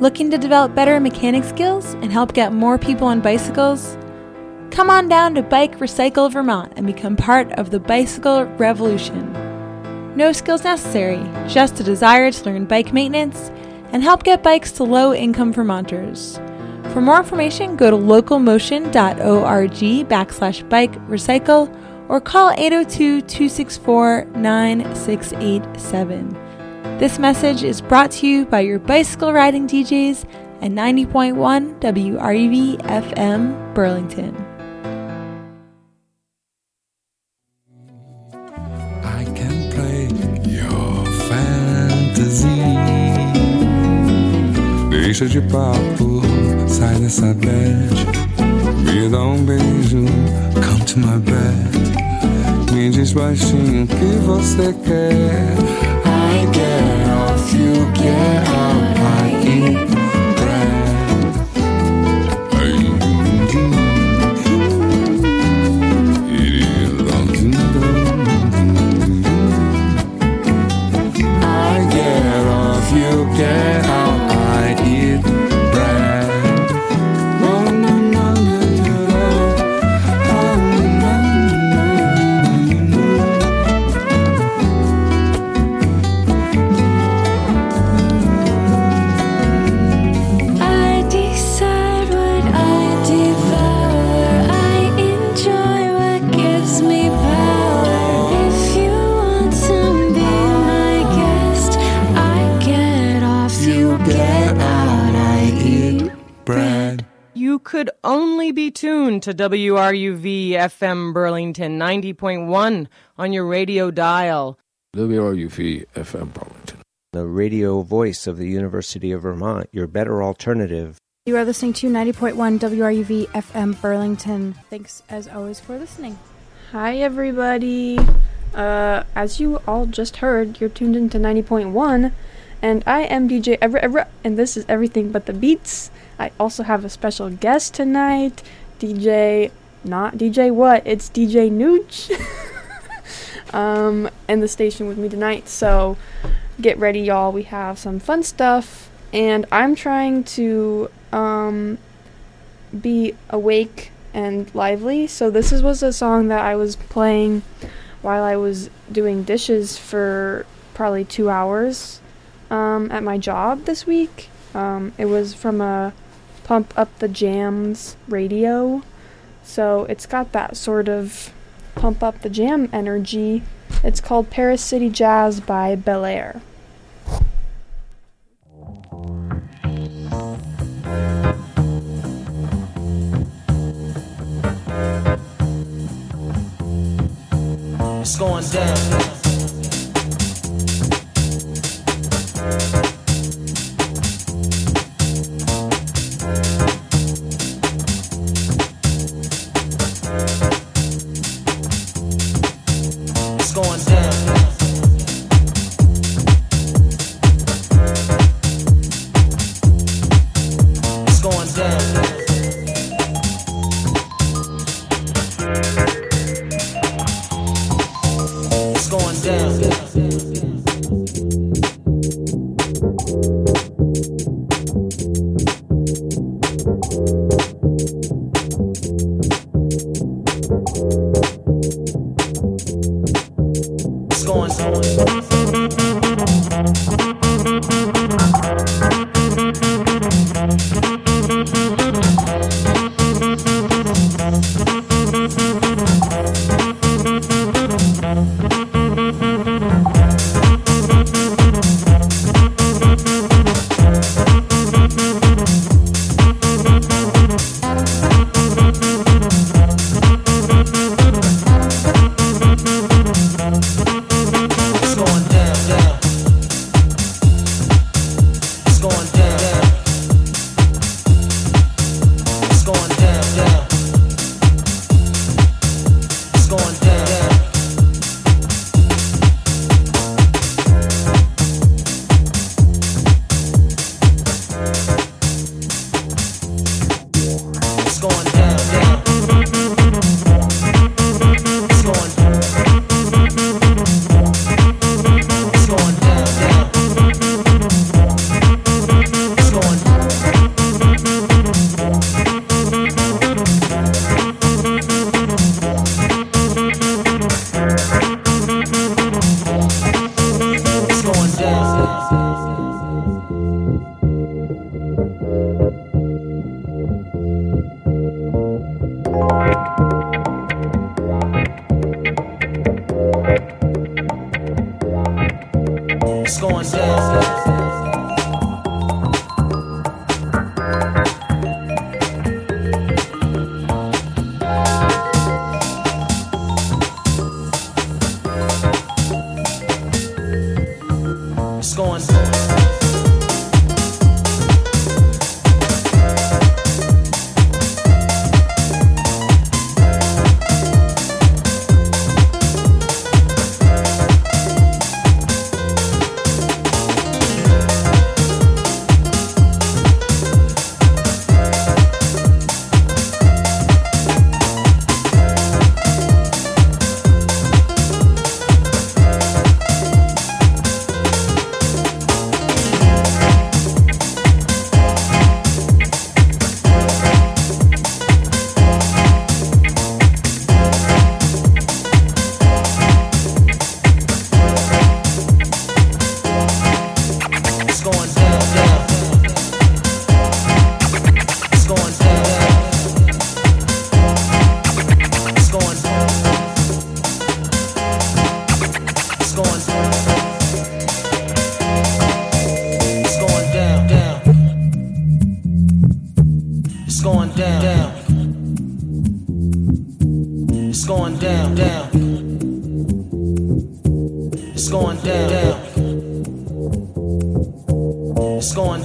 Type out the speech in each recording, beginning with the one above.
Looking to develop better mechanic skills and help get more people on bicycles? Come on down to Bike Recycle Vermont and become part of the bicycle revolution. No skills necessary, just a desire to learn bike maintenance and help get bikes to low-income Vermonters. For more information, go to localmotion.org/bike recycle or call 802-264-9687. This message is brought to you by your bicycle riding DJs at 90.1 WRUV FM Burlington. I can play your fantasy. Deixa de papo, sai dessa bed. Me dá beijo, come to my bed. Me diz baixinho o que você quer. I get off, you get out, I eat bread. I get off, you get out, I eat bread. You could only be tuned to WRUV FM Burlington 90.1 on your radio dial. WRUV FM Burlington, the radio voice of the University of Vermont, your better alternative. You are listening to 90.1 WRUV FM Burlington. Thanks as always for listening. Hi everybody. As you all just heard, you're tuned into 90.1, and I am DJ Everett, and this is Everything But the Beats. I also have a special guest tonight, not DJ what, it's DJ Nooch, in the station with me tonight, so get ready y'all, we have some fun stuff, and I'm trying to, be awake and lively, so this was a song that I was playing while I was doing dishes for probably 2 hours, at my job this week. It was from a Pump Up the Jams radio, so it's got that sort of pump up the jam energy. It's called Paris City Jazz by Bel Air. It's going down. Going down. It's going down, down. It's going down, down. It's going.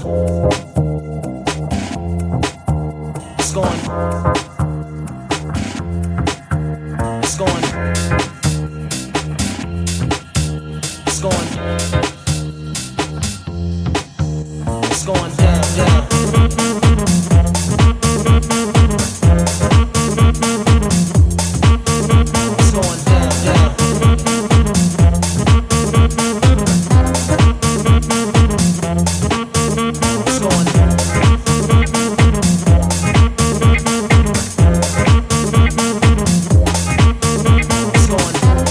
It's going. It's going. It's going. It's going down, down. It's going down, down. It's going. It's going.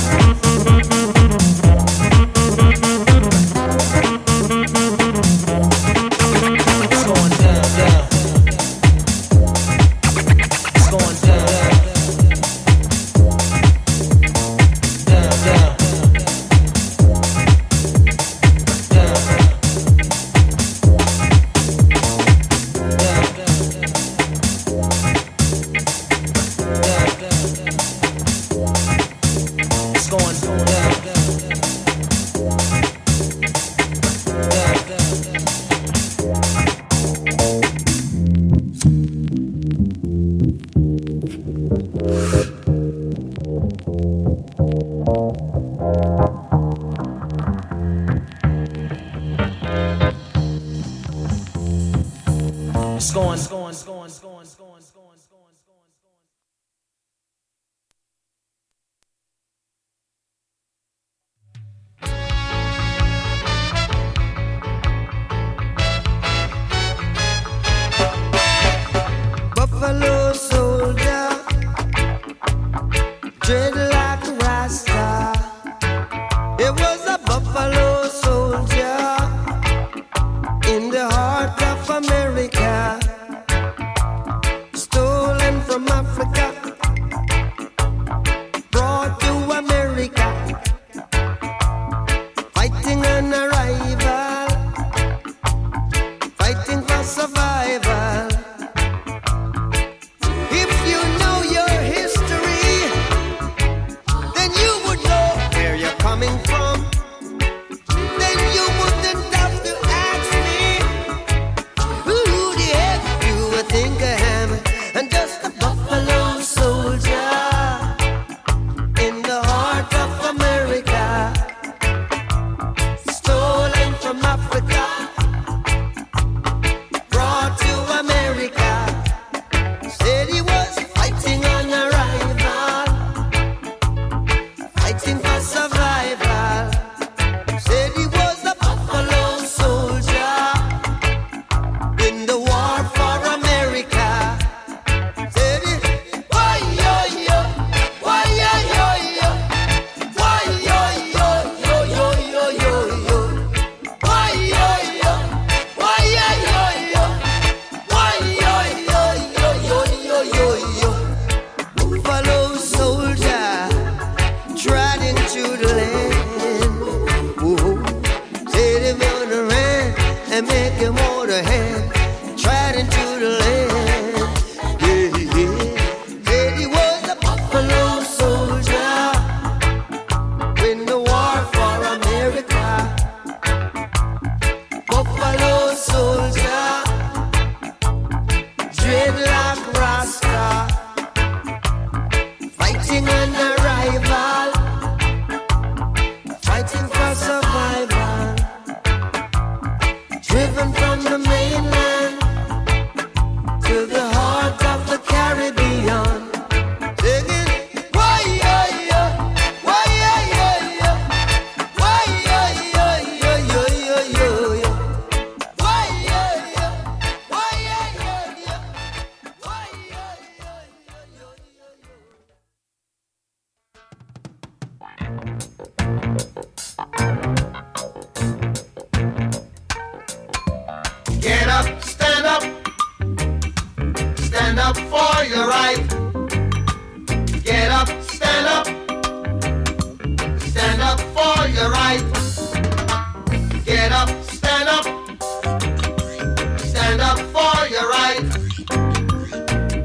Buffalo soldier, dreadlock Rasta. It was a buffalo soldier in the heart of America, stolen from Africa, brought to America, fighting an arrival, fighting for survival. If you know your history, then you would know where you're coming from. Then you wouldn't have to ask me who the heck you would think I am. I'm just a buffalo soldier in the heart of America, stolen from Africa, brought to America. Said he was fighting on arrival, fighting for survival. Said he was a buffalo soldier in the war for America. Said he, why yo yo, why yo yo yo, why yo yo yo yo yo yo yo, why yo yo, why yo yo yo, why yo yo yo yo yo yo yo. Buffalo soldier trod into the land. Whoa. Said him on the ran and make him hold a hand. Trod into the land. Yeah, yeah. Said he was a buffalo soldier in the war for America. Buffalo soldier, dreadlock Rasta, fighting an arrival, fighting for survival, driven from the mainland to the heart of the Caribbean, singing, why yo yo, why yo yo yo, why yo yo yo yo yo yo yo, why yo yo, why yo yo yo, why yo yo yo yo yo yo. Get up, stand up for your right. Get up, stand up for your right. Get up, stand up for your right.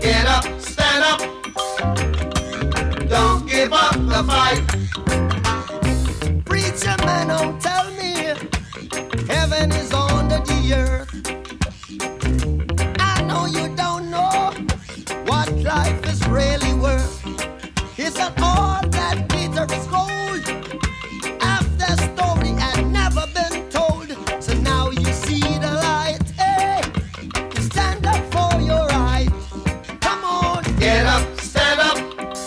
fight. Preacher man, don't tell me heaven is under the earth. I know you don't know what life is really worth. It's not all that glitter is gold. Half the story had never been told. So now you see the light. Hey, stand up for your right. Come on, get up, stand up.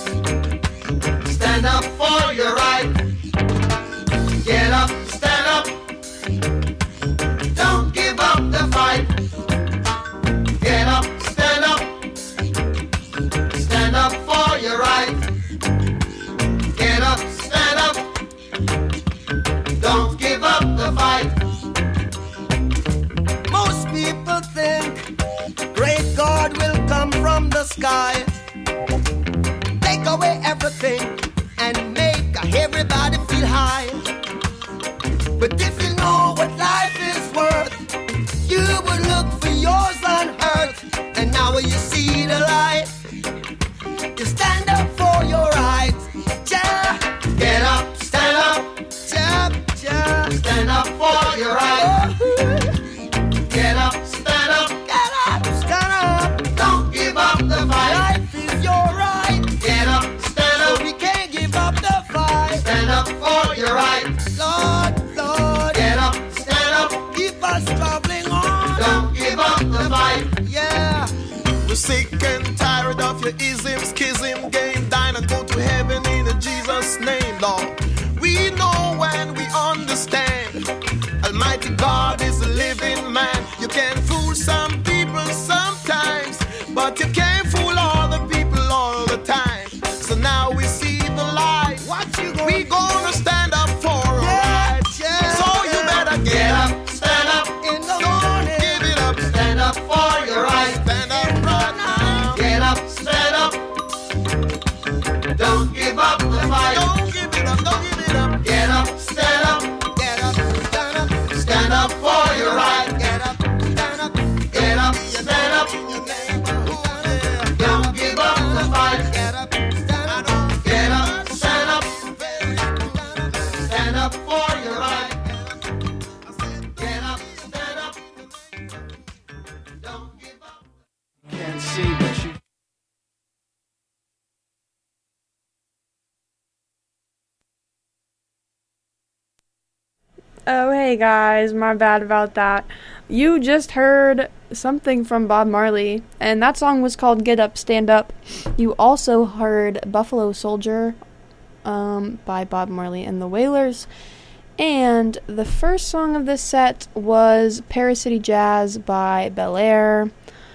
Stand up for your right. Get up, stand up. Don't give up the fight. Get up, stand up. Stand up for your right. Get up, stand up. Don't give up the fight. Most people think great God will come from the sky, take away everything and make everybody feel high. But if you know what life is worth, you would look for yours on earth. And now you see the light, you stand up for your rights. Yeah. Get up, stand up. Yeah, yeah. Stand up for your rights. Get up, stand up. Get up, stand up. Don't give up the fight. Life is your right. Get up, stand up. So we can't give up the fight. Stand up for your right. Lord, Lord. Get up, stand up. Keep us traveling on. Don't give up the fight. Yeah. We're sick and tired of your ism, schism, game, dine and go to heaven in Jesus' name, Lord. We know and we understand Almighty God is a living man. You can fool some people sometimes, but you can't fool all the people all the time. So now we see the light. What you gonna We gonna stand up for our rights. yeah. So you better Get up, stand up in the morning. give it up. Stand up for your right. Stand up right now. Get up, stand up. Don't give up the fight. Don't give it up, don't give it up. Get up, stand up. Get up, stand up. Stand up for your right. Get up, stand up. Get up, stand up. Don't give up the fight. Get up, stand up. Get up, stand up. Stand up for your right. Get up, stand up. Don't give up. Can't see, but you. Oh, hey guys, my bad about that. You just heard something from Bob Marley, and that song was called Get Up, Stand Up. You also heard Buffalo Soldier by Bob Marley and the Wailers. And the first song of this set was Paris City Jazz by Bel Air.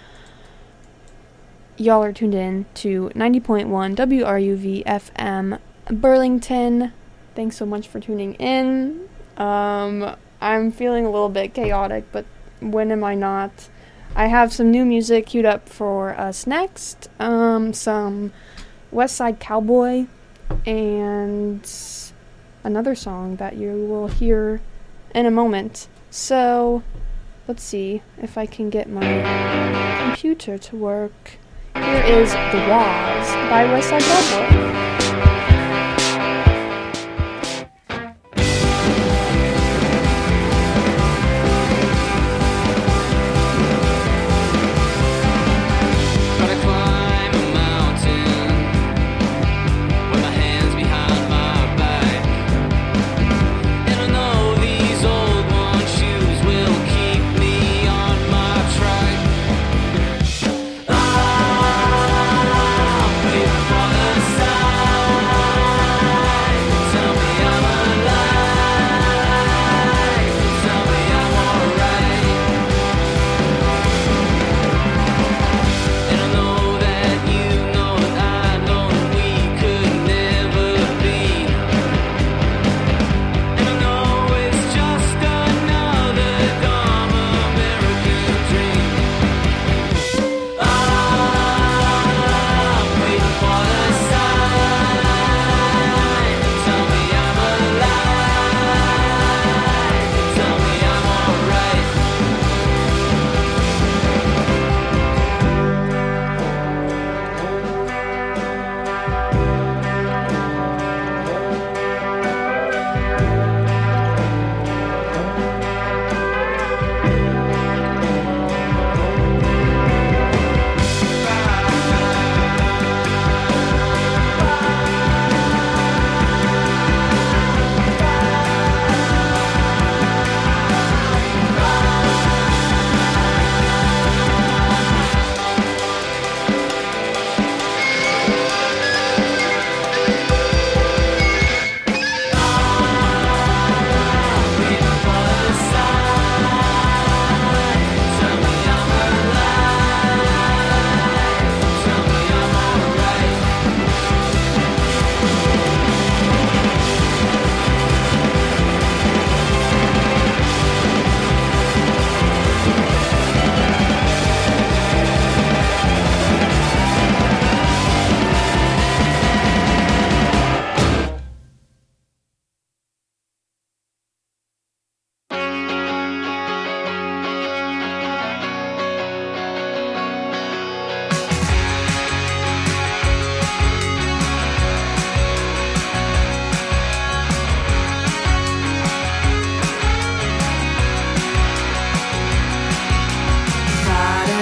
Y'all are tuned in to 90.1 WRUV FM Burlington. Thanks so much for tuning in. I'm feeling a little bit chaotic, but when am I not? I have some new music queued up for us next. Some West Side Cowboy and another song that you will hear in a moment. So, let's see if I can get my computer to work. Here is The Waz by West Side Cowboy. For the sun.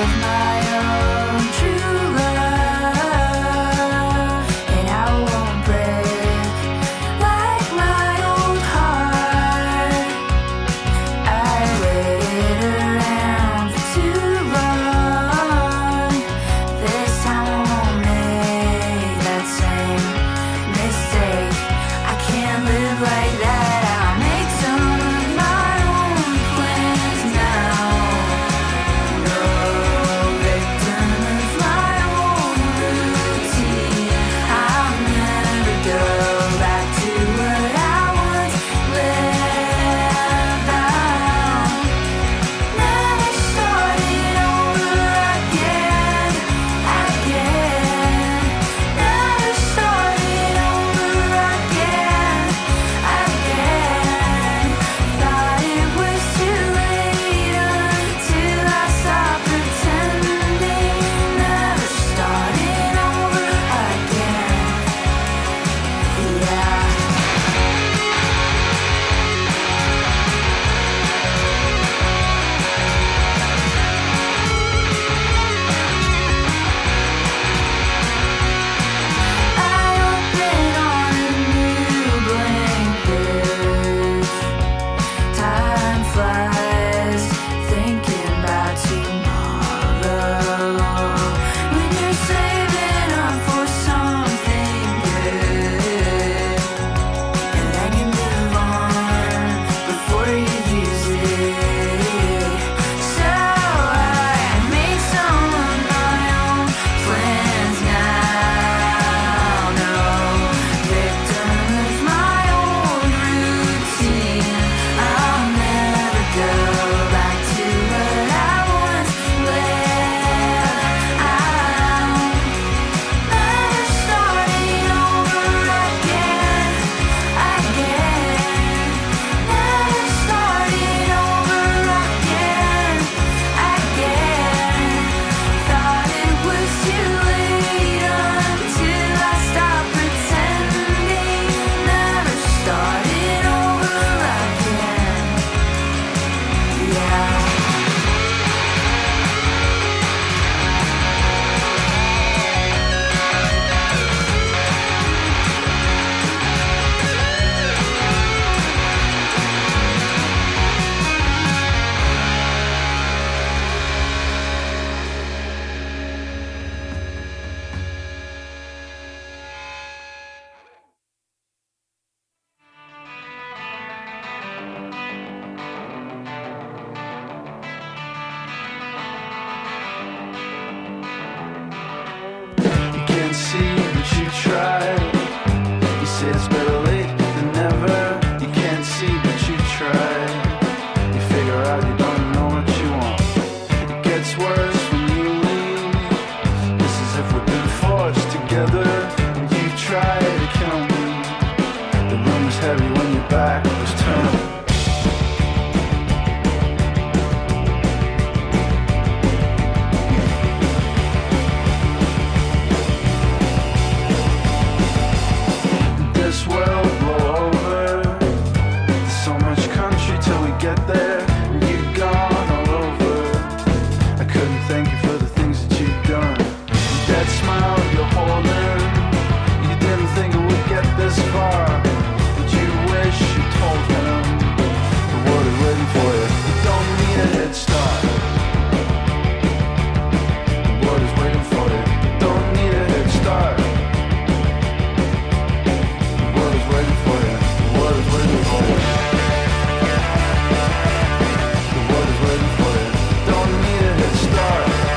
Start.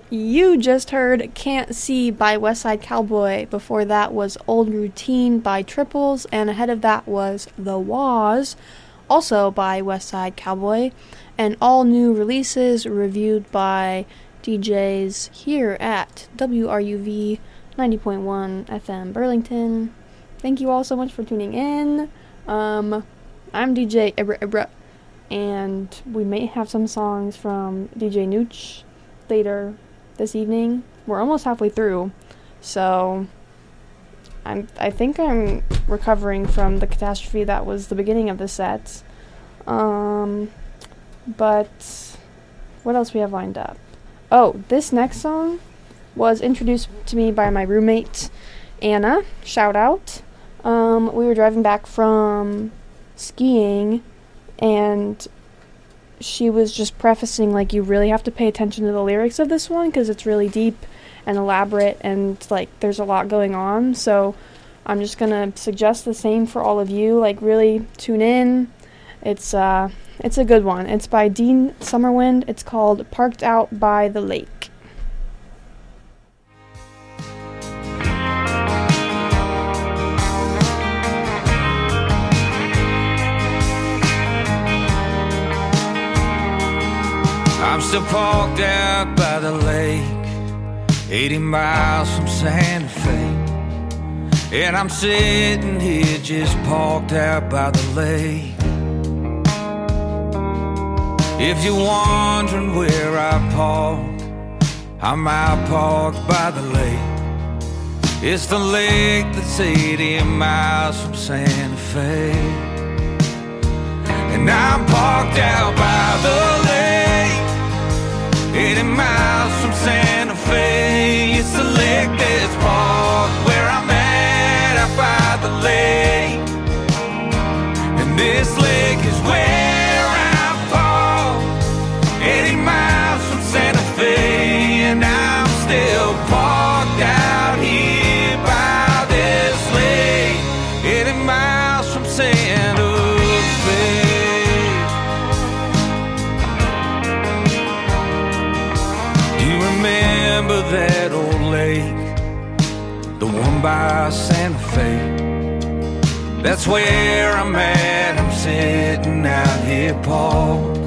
You just heard Can't See by Westside Cowboy. Before that was Old Routine by Triples, and ahead of that was The Waz, also by Westside Cowboy, and all new releases reviewed by DJs here at WRUV 90.1 FM Burlington. Thank you all so much for tuning in. I'm DJ Ibra, and we may have some songs from DJ Nooch later this evening. We're almost halfway through, so I think I'm recovering from the catastrophe that was the beginning of the set. But what else we have lined up? Oh, this next song was introduced to me by my roommate Anna. Shout out. We were driving back from skiing, and she was just prefacing, like, you really have to pay attention to the lyrics of this one because it's really deep and elaborate, and, like, there's a lot going on. So I'm just gonna suggest the same for all of you. Like, really tune in. It's a good one. It's by Dean Summerwind. It's called Parked Out by the Lake. I'm still parked out by the lake, 80 miles from Santa Fe, and I'm sitting here just parked out by the lake. If you're wondering where I park, I'm out parked by the lake. It's the lake that's 80 miles from Santa Fe, and I'm parked out by the lake, 80 miles from Santa Fe. It's the lake that's parked where I'm at, out by the lake. And this lake is where I'm parked, 80 miles from Santa Fe. And I'm still parked out here by this lake, 80 miles from Santa Fe. Remember that old lake, the one by Santa Fe? That's where I'm at, I'm sitting out here parked.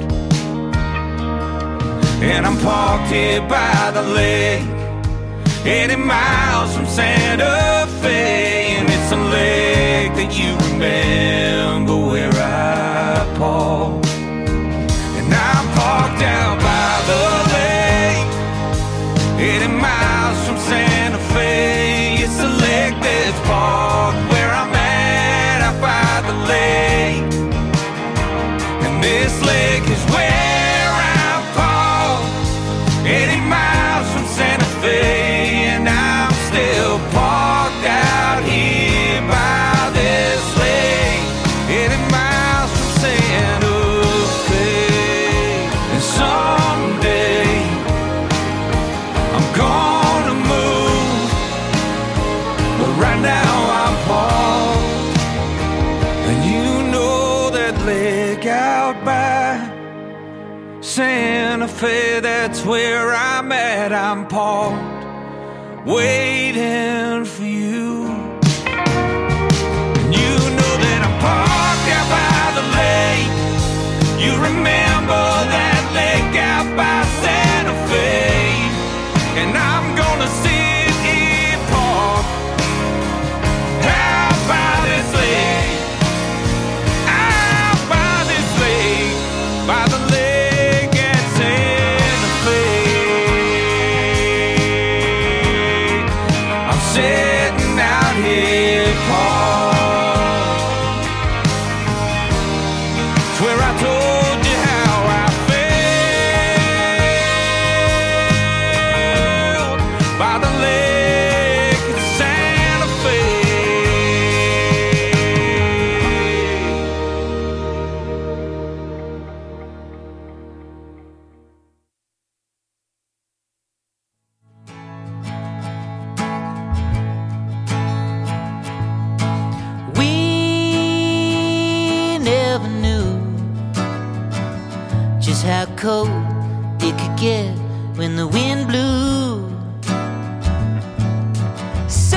And I'm parked here by the lake, 80 miles from Santa Fe. And it's a lake that you remember where I parked. And I'm parked out by the lake, 80 miles from Santa Fe. It's the lake that's parked where I'm at, out by the lake. And this lake is where I'm parked, 80 miles from Santa Fe. And I'm still parked out here by this lake, 80 miles from Santa Fe. And someday I'm gonna move, but right now I'm parked. And you know that lake out by Santa Fe, that's where I'm at. I'm parked, waiting for you. And you know that I'm parked out by the lake. You remember that lake out by Santa Fe. And I'm gonna sit here parked out by this lake, out by this lake, by the lake at Santa Fe. I'm sitting out here parked. It's where I told you how I by the lake at Santa Fe. We never knew just how cold it could get when the wind blew. So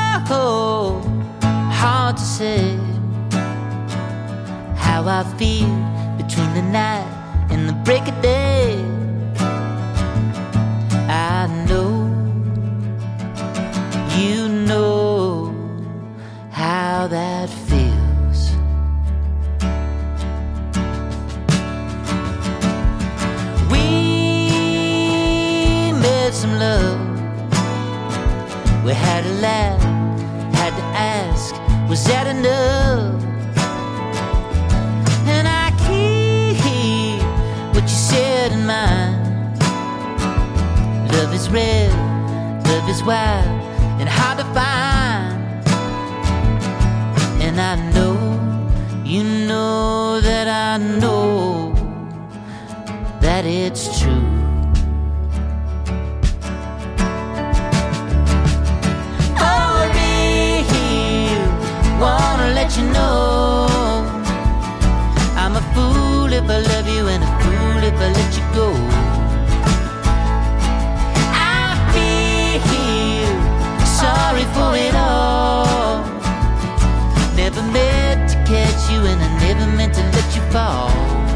hard to say how I feel between the night and the break of day. I know you know how that feels. We made some love, we had a laugh, had to ask, was that enough? And I keep what you said in mind. Love is red, love is wild, and hard to find. And I know, you know that I know that it's true. For real, wanna let you know I'm a fool if I love you and a fool if I let you go. Sorry for it all. Never meant to catch you and I never meant to let you fall.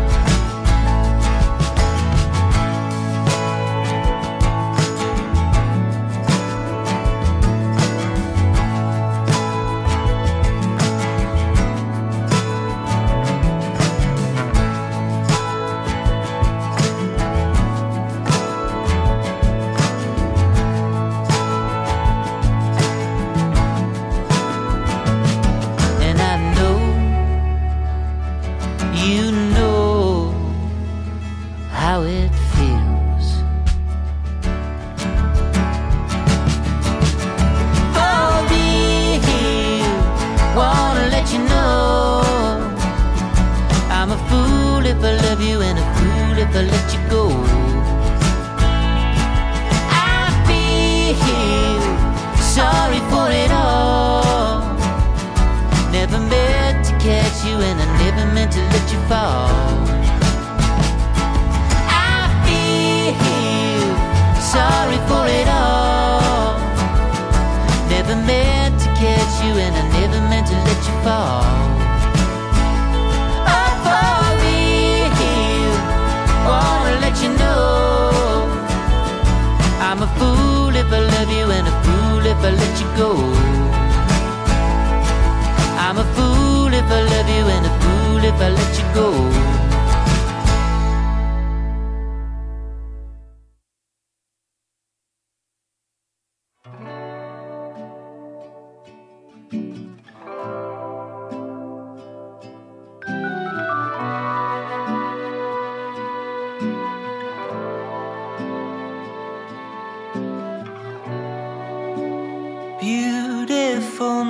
Beautiful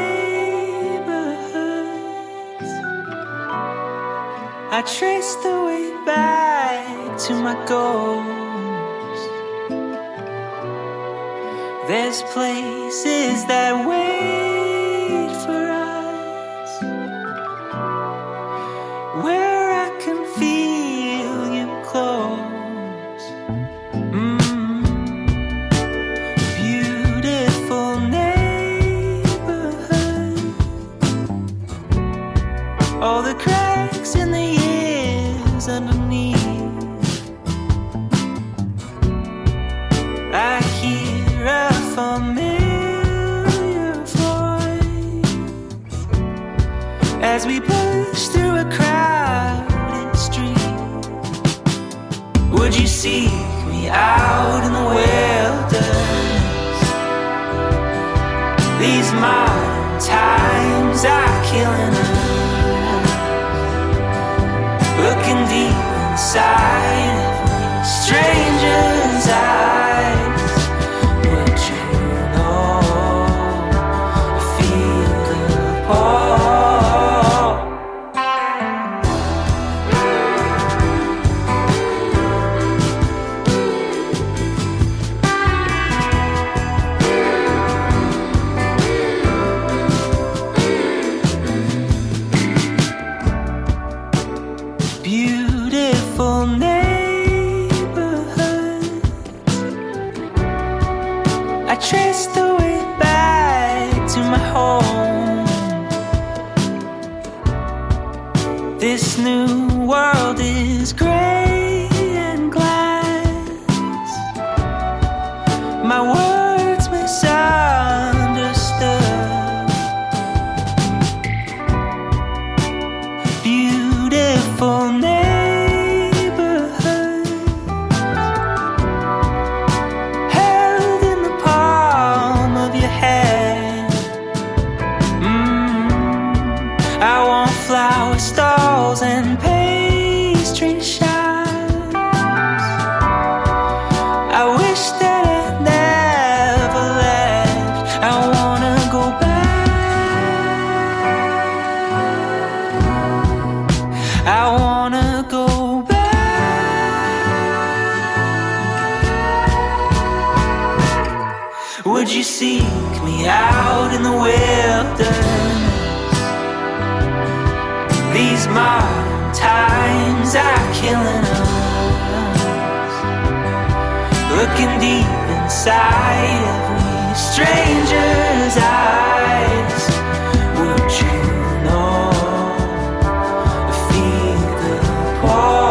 neighborhoods, I trace the way back to my goals. There's places that wait for us, where I can feel you close. Beautiful neighborhood, all the cracks in the years underneath. I hear a familiar voice as we push through a crowded street. Would you seek me out in the wilderness? These modern times are killing us. Looking deep inside every stranger's eyes, would you know I feel the pull? Beautiful neighborhood, This new world is gray and glass. My words misunderstood. Beautiful neighborhood held in the palm of your hand. I want flower stalls and pastry shops. I wish that I never left. I wanna go back. I wanna go back. Would you seek me out in the wilderness? These modern times are killing us. Looking deep inside every stranger's eyes. Would you know? Feed the poor.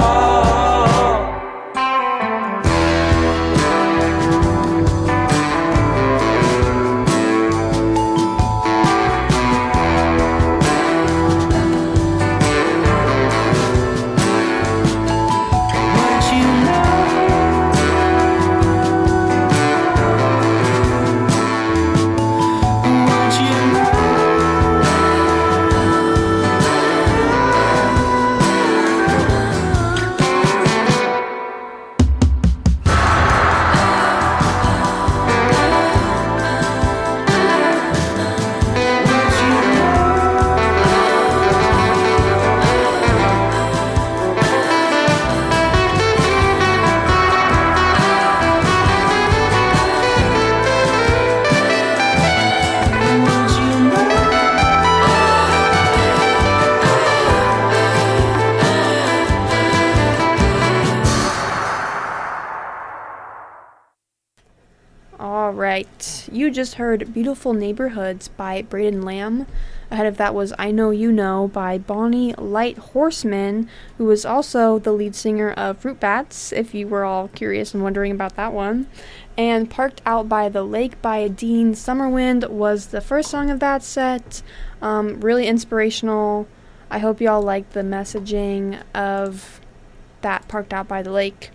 Alright, you just heard Beautiful Neighborhoods by Braden Lamb. Ahead of that was I Know You Know by Bonnie Light Horseman, who was also the lead singer of Fruit Bats, if you were all curious and wondering about that one. And Parked Out by the Lake by Dean Summerwind was the first song of that set. Really inspirational. I hope y'all liked the messaging of that Parked Out by the Lake.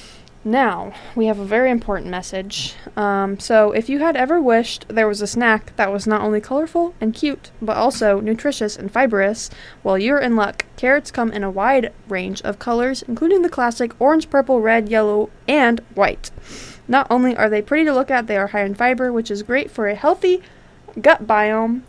Now, we have a very important message. So, if you had ever wished there was a snack that was not only colorful and cute, but also nutritious and fibrous, well, you're in luck. Carrots come in a wide range of colors, including the classic orange, purple, red, yellow, and white. Not only are they pretty to look at, they are high in fiber, which is great for a healthy gut biome,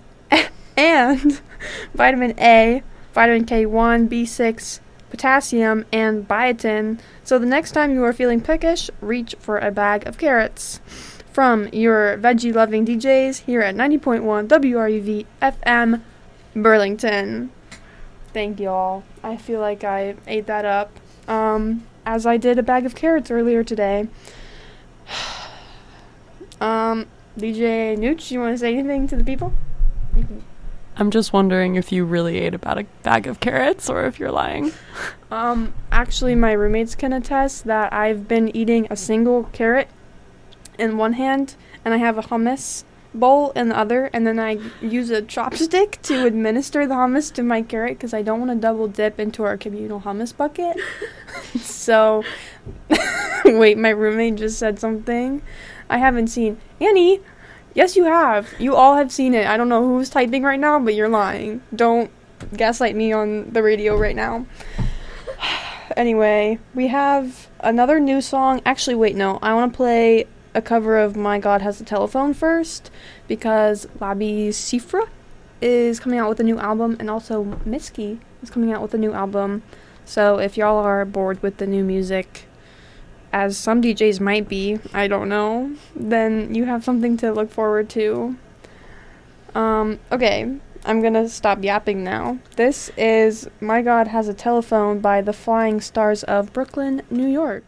and vitamin A, vitamin K1, B6, potassium, and biotin. So the next time you are feeling peckish, reach for a bag of carrots. From your veggie-loving DJs here at 90.1 WRUV FM Burlington. Thank y'all. I feel like I ate that up. As I did a bag of carrots earlier today. DJ Nooch, you want to say anything to the people? I'm just wondering if you really ate about a bag of carrots or if you're lying. Actually, my roommates can attest that I've been eating a single carrot in one hand, and I have a hummus bowl in the other, and then I use a chopstick to administer the hummus to my carrot because I don't want to double dip into our communal hummus bucket. So, wait, my roommate just said something. I haven't seen. Annie! Yes, you have. You all have seen it. I don't know who's typing right now, but you're lying. Don't gaslight me on the radio right now. Anyway, we have another new song. Actually, wait, no. I want to play a cover of My God Has a Telephone first, because Labi Siffre is coming out with a new album, and also Mitski is coming out with a new album. So if y'all are bored with the new music, as some DJs might be, I don't know, then you have something to look forward to. Okay, I'm gonna stop yapping now. This is My God Has a Telephone by the Flying Stars of Brooklyn, New York.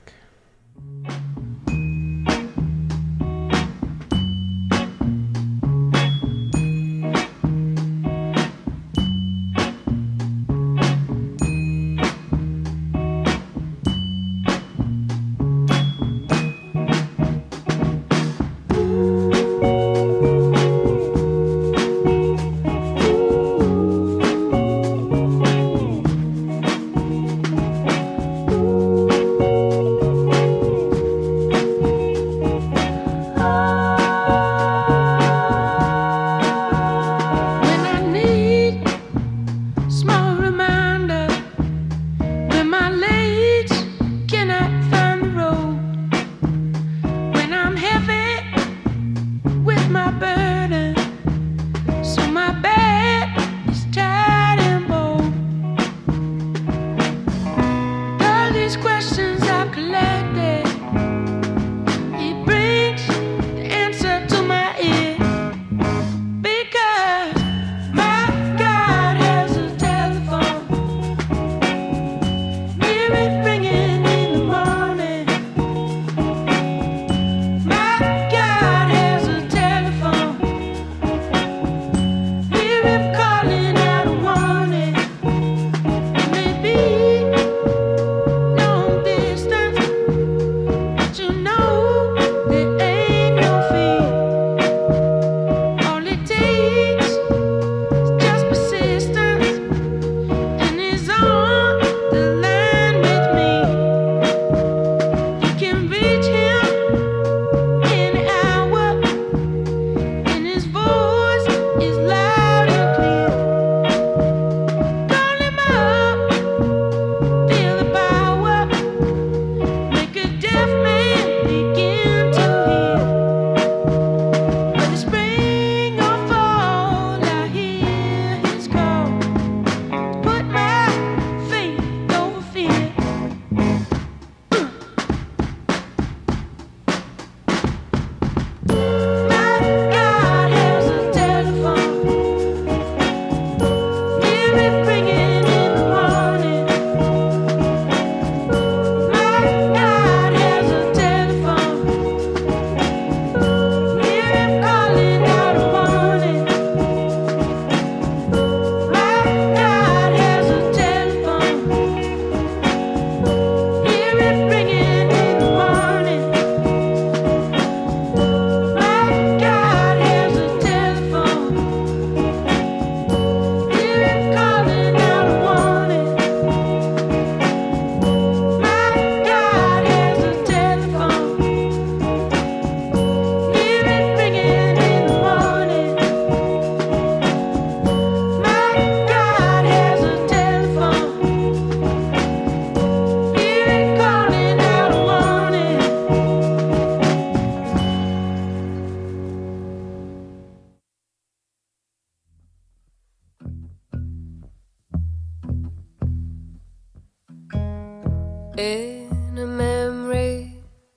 in a memory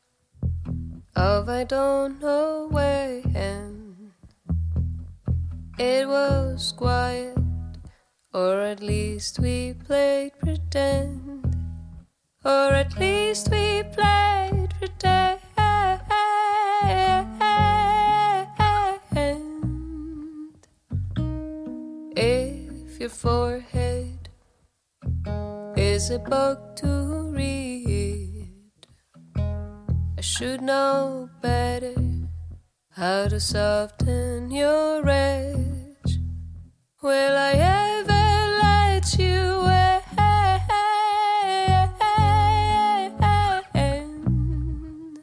of I don't know when. It was quiet, or at least we played pretend, or at least we played pretend. If your forehead is a book to read, I should know better how to soften your edge. Will I ever let you end?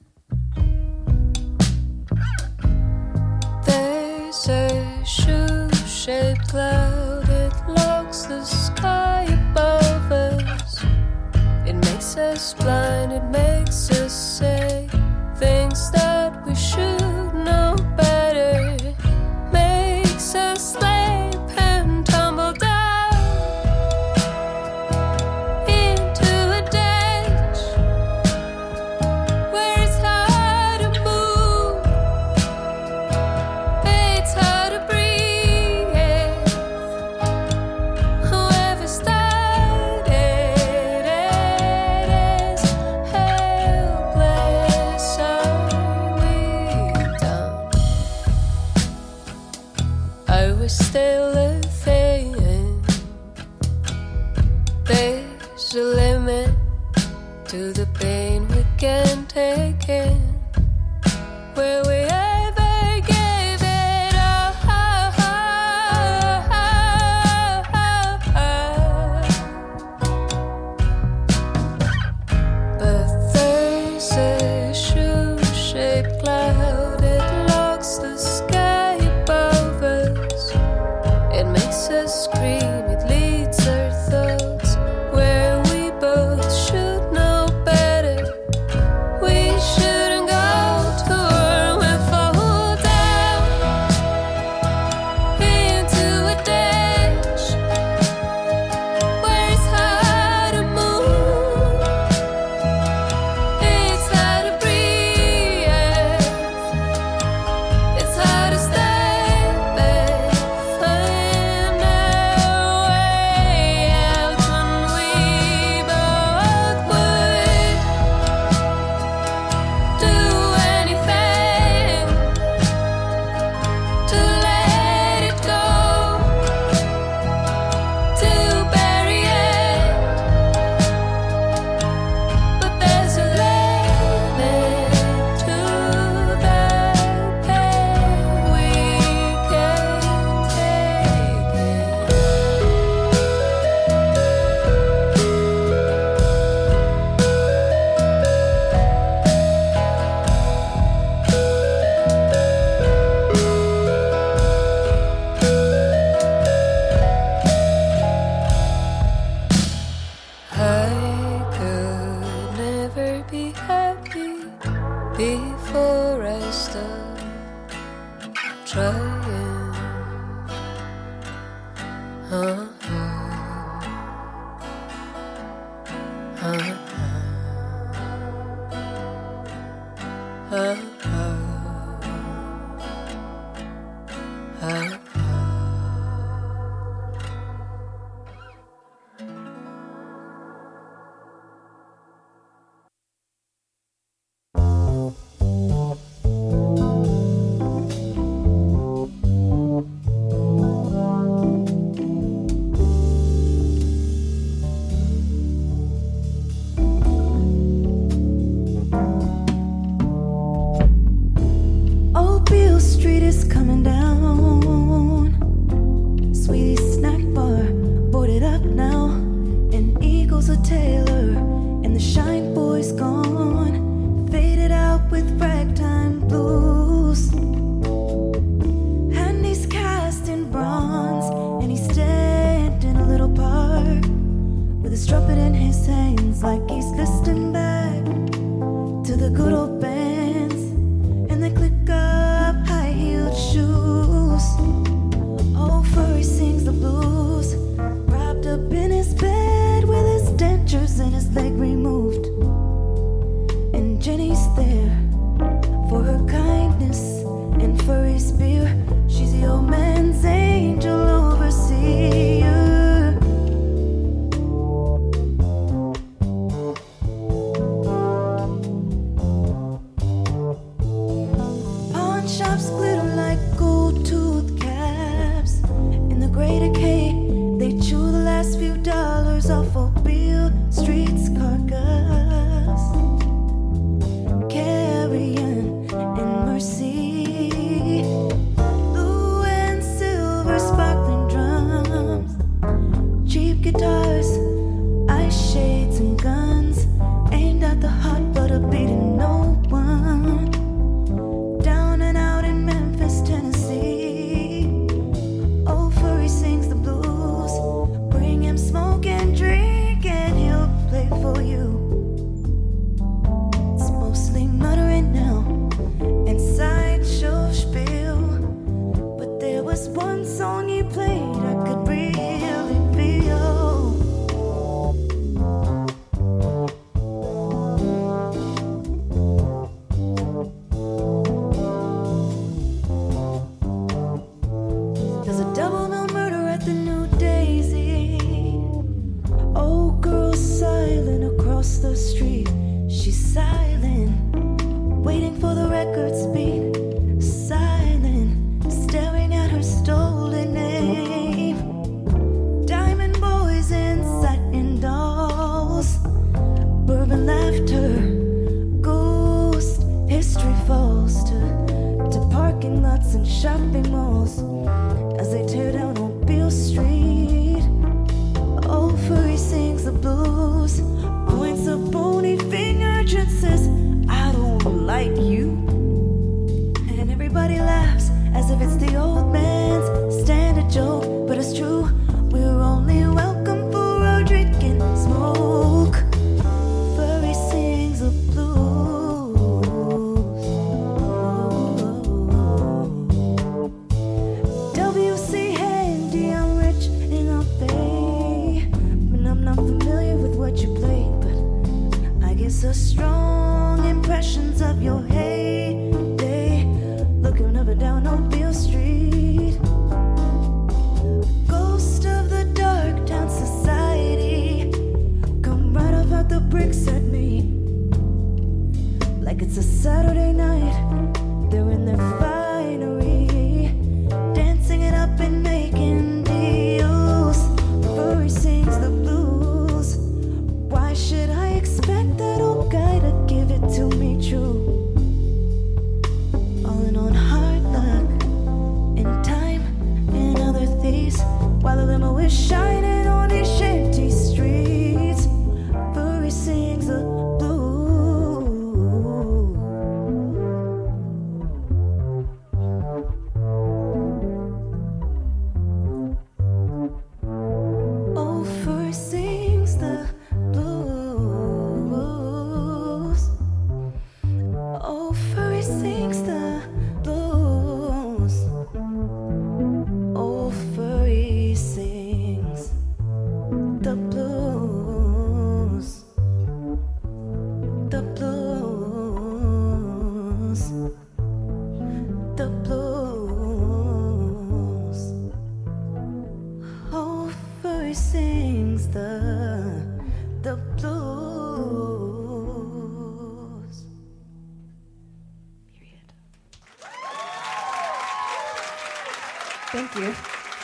There's a shoe-shaped cloud, it locks the sky above us. It makes us blind, it makes us say things that we should know better. Makes us slip and tumble down into a ditch where it's hard to move, it's hard to breathe. Whoever started it is helpless. Are we done? Are we still a thing? There's a limit to the pain we can take in. Will we ever give it up? But there's a shoe-shaped cloud, it locks the sky above us. It makes us scream, it leads our thoughts where we both should know better. We shouldn't go to war before I start trying. Thank you.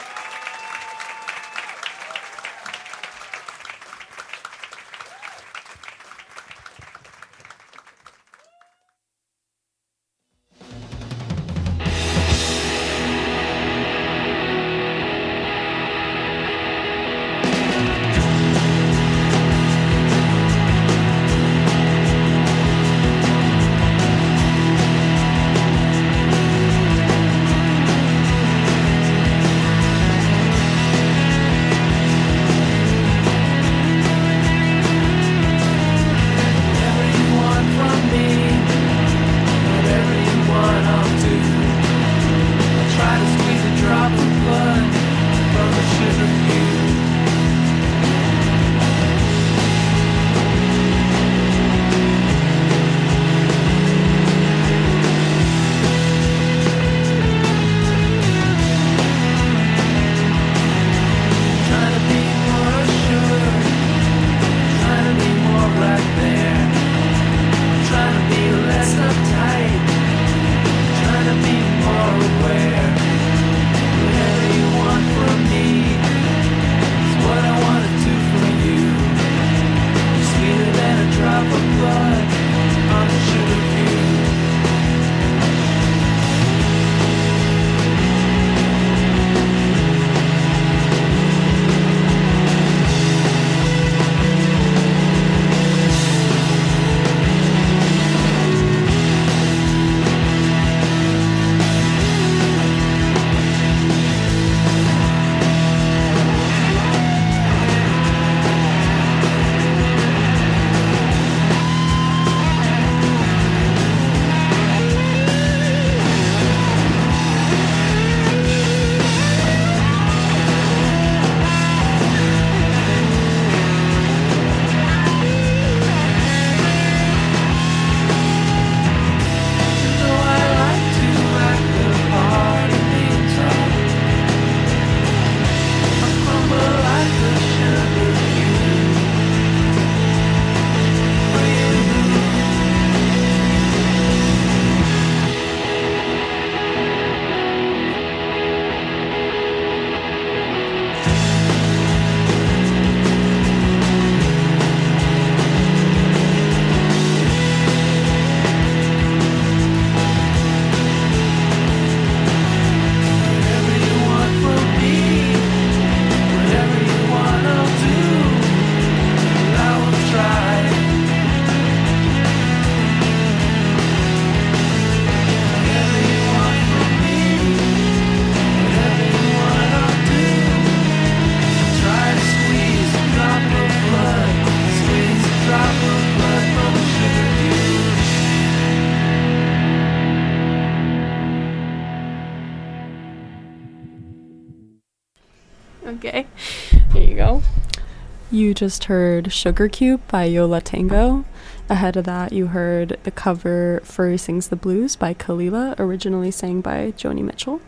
Okay, here you go. You just heard Sugar Cube by Yo La Tengo. Ahead of that, you heard the cover Furry Sings the Blues by Kalila, originally sang by Joni Mitchell.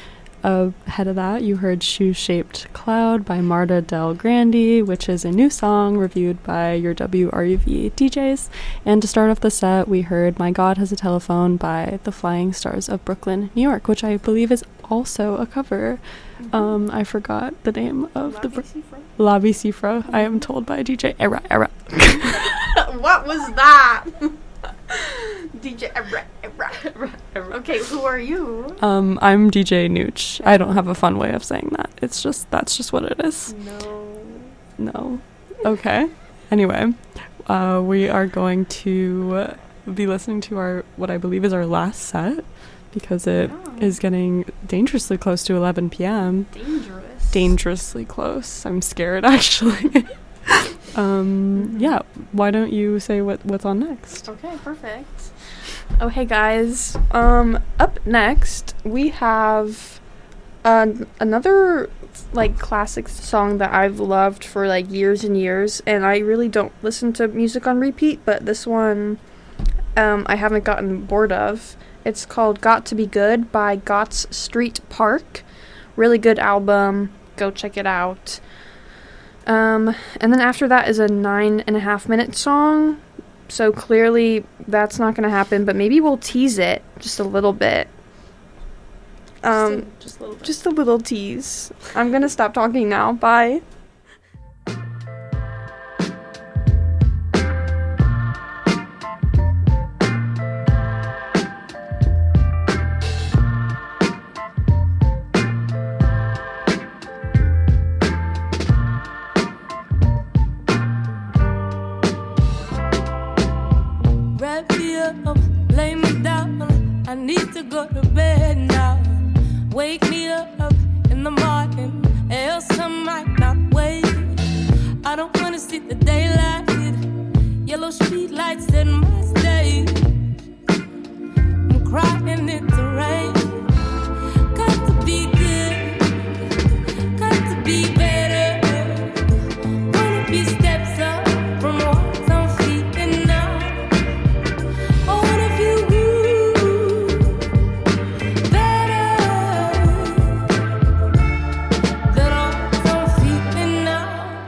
Ahead of that, you heard Shoe-Shaped Cloud by Marta Del Grande, which is a new song reviewed by your WRUV DJs. And to start off the set, we heard My God Has a Telephone by the Flying Stars of Brooklyn, New York, which I believe is also a cover. I forgot the name of Labi Sifra, I am told by DJ Era. What was that? DJ Era. Okay, who are you? I'm DJ Nooch. I don't have a fun way of saying that. That's just what it is. No. Okay. Anyway, we are going to be listening to what I believe is our last set, because it is getting dangerously close to 11 p.m. Dangerously close. I'm scared, actually. Yeah, why don't you say what's on next? Okay, perfect. Oh, hey guys. Up next, we have another classic song that I've loved for years and years, and I really don't listen to music on repeat, but this one I haven't gotten bored of. It's called Got to Be Good by Gotts Street Park. Really good album. Go check it out. And then after that is a 9.5-minute song. So clearly that's not going to happen, but maybe we'll tease it just a little bit. Just a little tease. I'm gonna stop talking now. Bye. Wrap me up, lay me down. I need to go to bed now. Wake me up in the morning, else I might not wait. I don't wanna see the daylight. Yellow street lights in my stage. I'm crying in the rain. Got to be good, got to be better. Wanna be steps up from what I'm feeling now. I wanna feel better than all I'm feeling now.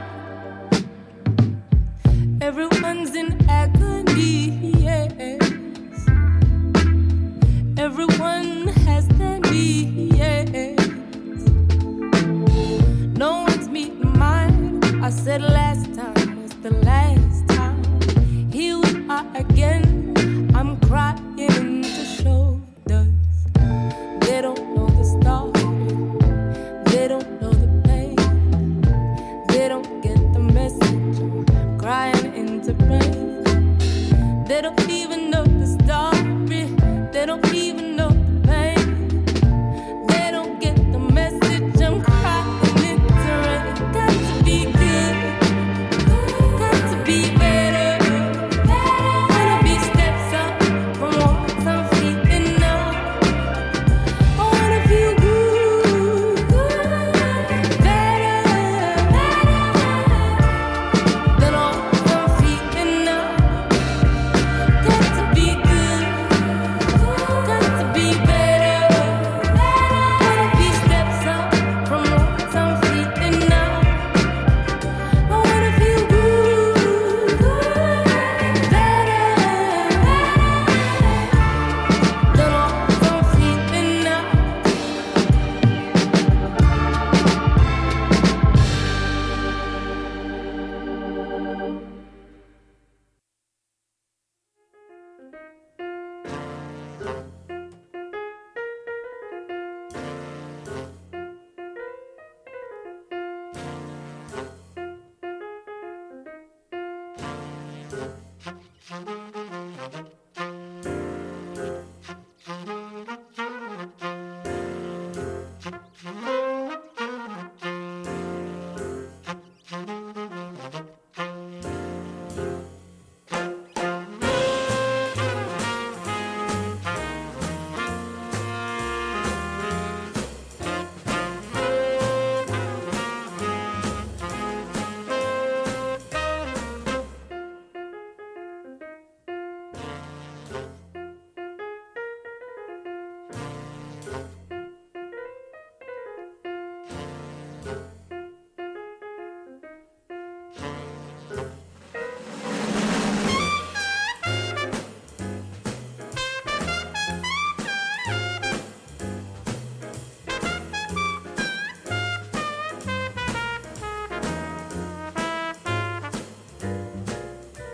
Everyone's in agony, yes. Everyone has their needs. No one's meeting mine. I said last time was the last time. Here we are again. I'm crying into shoulders. They don't know the story. They don't know the pain. They don't get the message. I'm crying into rain. They don't even know the story. They don't even